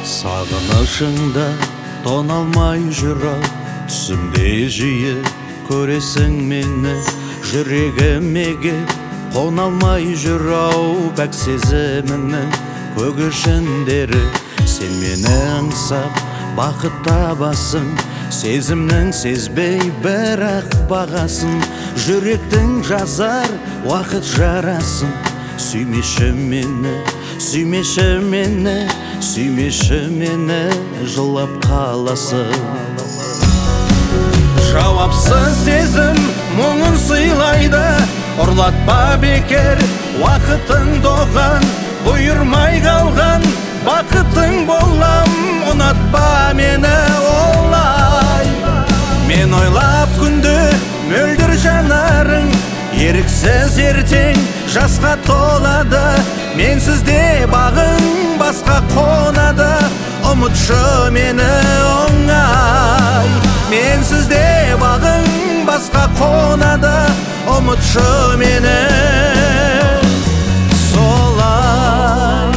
Сағынышыңда тоналмай жүрау, түсімде жиі көресің мені. Жүрегіме кеп қоналмай жүрау, пәк сезіміңнің көгершіндері. Сен мені аңсап бақыт табасың, сезімнің сезбей бірақ бағасын. Жүректің жазар уақыт жарасын. Сүймеші мені, сүймеші мені, сүймеші мені, жылап қаласың. Жауапсыз сезім мұңын сыйлайды, ұрлатпа бекер уақытың доған. Бұйырмай қалған бақытың болам, ұнатпа мені олай. Мен ойлап күнде мөлдір жанарың, еріксіз ертең жасқа толады. Менсіз де бағың басқа қонады, ұмытшы мені оңай. Менсіз де бағың басқа қонады, ұмытшы мені солай.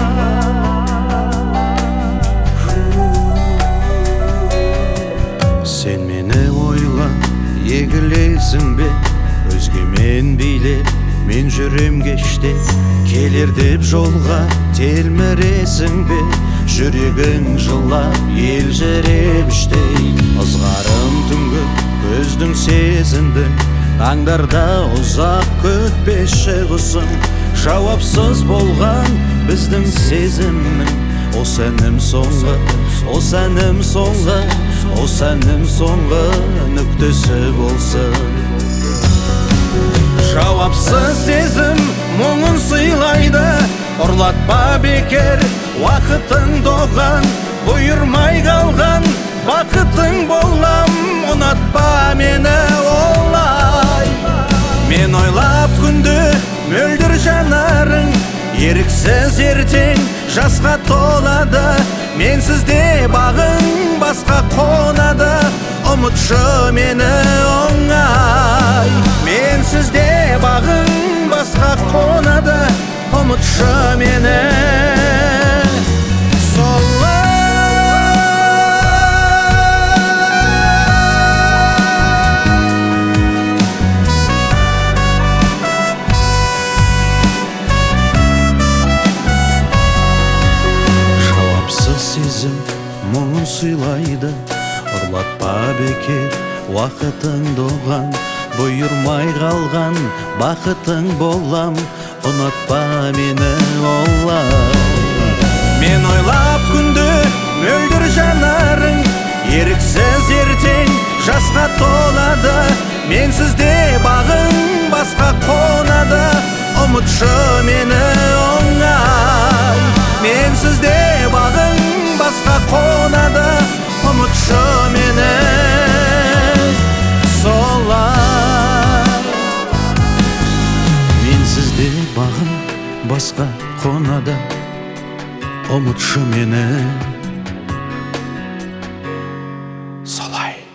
Сен мені ойла, егілесің бе? Өзгемен биле, мен жүрем кеште. Келер деп жолға телміресің бе? Жүрегің жылап, елжіреп іштей. Ызғарым түнгі көздің сезіндің, таңдарда ұзақ күтпеші құсың. Жауапсыз болған біздің сезімнің, осы әнім соңғы, осы әнім соңғы, осы әнім соңғы нүктесі болсын. Жауапсыз сезім мұңын сыйлайды, ұрлатпа бекер уақытың доған. Бұйырмай қалған бақытың болам, ұнатпа мені олай. Мен ойлап күнде мөлдір жанарың, еріксіз ертең жасқа толады. Менсіз де бағың басқа қонады, ұмытшы мені оңай. Менсіз де бағың басқа қонады, ұмытшы мені солай. Жауапсыз сезім мұңын сыйлайды, ұрлатпа бекер уақытың доған. Бұйырмай қалған бақытың болам, ұнатпа мені олай. Мен ойлап күнде мөлдір жанарың, еріксіз ертең жасқа толады. Менсіз де бағың басқа қонады, ұмытшы мені оңай. Менсіз де бағың басқа қонады, ұмытшы мені солай. Менсіз де бағым басқа қонады, ұмытшы мені солай.